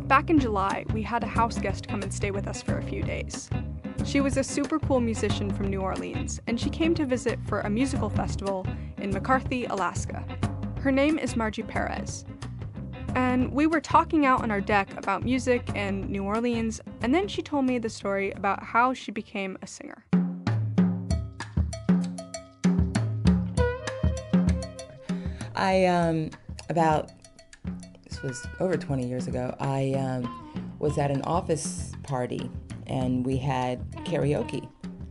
Back in July, we had a house guest come and stay with us for a few days. She was a super cool musician from New Orleans, and she came to visit for a musical festival in McCarthy, Alaska. Her name is Margie Perez. And we were talking out on our deck about music and New Orleans, and then she told me the story about how she became a singer. This was over 20 years ago, I was at an office party and we had karaoke.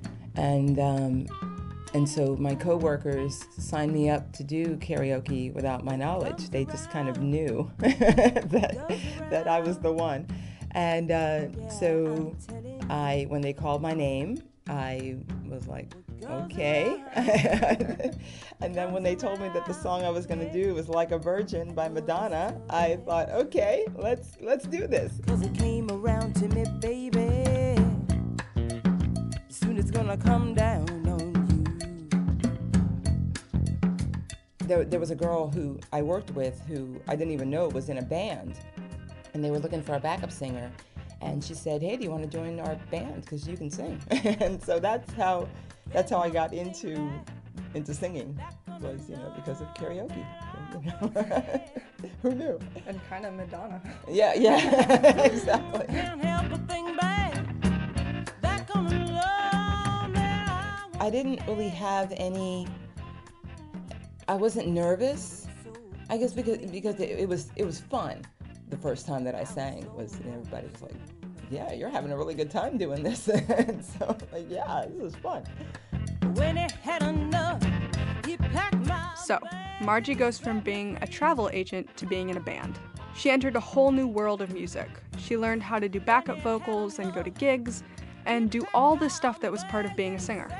And so my coworkers signed me up to do karaoke without my knowledge. They just kind of knew that I was the one. And so when they called my name, I was like, okay. And then when they told me that the song I was going to do was Like a Virgin by Madonna, I thought, okay, let's do this. 'Cause it came around to me, baby. Soon it's gonna come down on you. There was a girl who I worked with who I didn't even know was in a band, and they were looking for a backup singer. And she said, hey, do you want to join our band? Because you can sing. And so that's how I got into singing, was, because of karaoke. Who knew? And kind of Madonna. Yeah, exactly. I didn't really have I wasn't nervous, I guess because it was fun. The first time that I sang everybody was like, yeah, you're having a really good time doing this. And so, yeah, this is fun. When it had enough, he packed my So, Margie goes from being a travel agent to being in a band. She entered a whole new world of music. She learned how to do backup vocals and go to gigs and do all the stuff that was part of being a singer.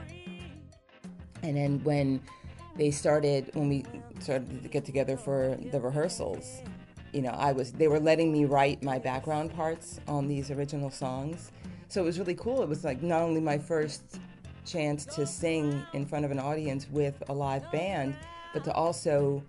And then when we started to get together for the rehearsals, they were letting me write my background parts on these original songs. So it was really cool. It was like not only my first chance to sing in front of an audience with a live band, but to also,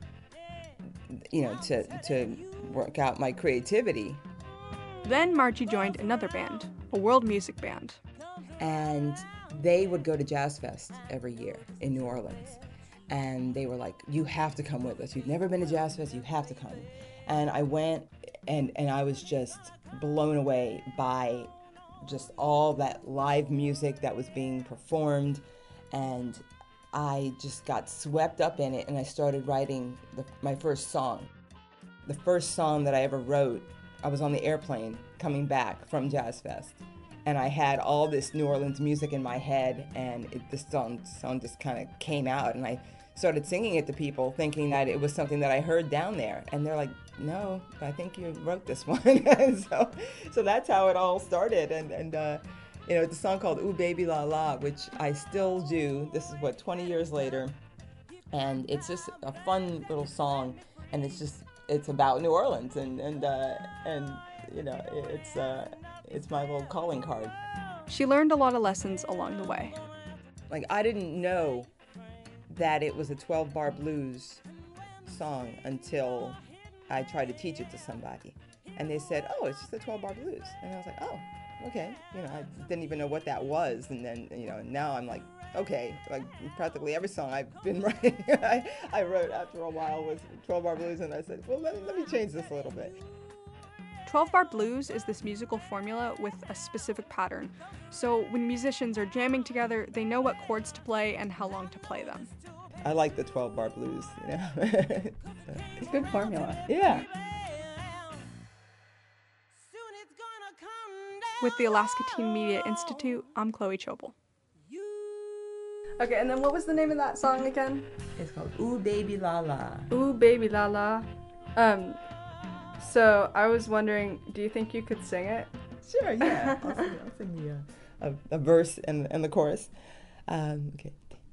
to work out my creativity. Then Margie joined another band, a world music band. And they would go to Jazz Fest every year in New Orleans. And they were like, you have to come with us. You've never been to Jazz Fest, you have to come. And I went, and I was just blown away by just all that live music that was being performed. And I just got swept up in it, and I started writing my first song. The first song that I ever wrote, I was on the airplane coming back from Jazz Fest. And I had all this New Orleans music in my head, and this song just kind of came out, and I started singing it to people thinking that it was something that I heard down there. And they're like, no, I think you wrote this one. And so that's how it all started. And it's a song called Ooh Baby La La, which I still do. This is 20 years later. And it's just a fun little song. And it's about New Orleans. And it's my little calling card. She learned a lot of lessons along the way. Like, I didn't know that it was a 12-bar blues song until I tried to teach it to somebody. And they said, oh, it's just a 12-bar blues. And I was like, oh, okay. I didn't even know what that was. And then, now I'm like, okay, like practically every song I've been writing, I wrote after a while was 12-bar blues. And I said, well, let me change this a little bit. 12-bar blues is this musical formula with a specific pattern. So when musicians are jamming together, they know what chords to play and how long to play them. I like the 12-bar blues, It's a good formula. Yeah. With the Alaska Teen Media Institute, I'm Chloe Chopel. Okay, and then what was the name of that song again? It's called Ooh Baby La La. Ooh Baby La La. So I was wondering, do you think you could sing it? Sure, yeah. I'll sing a verse and the chorus. Okay.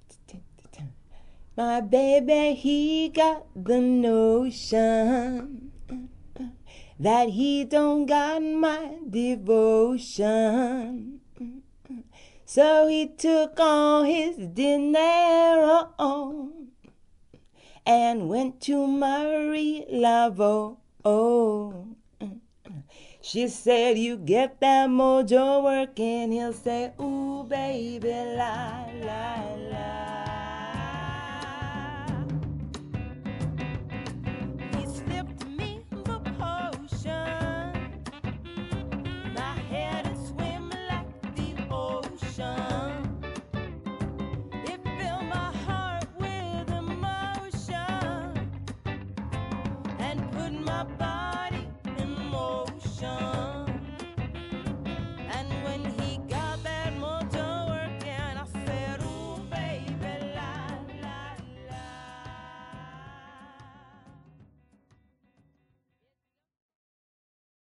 My baby, he got the notion that he don't got my devotion. So he took all his dinero and went to Marie Laveau. She said, you get that mojo working. He'll say, ooh, baby, la, la, la.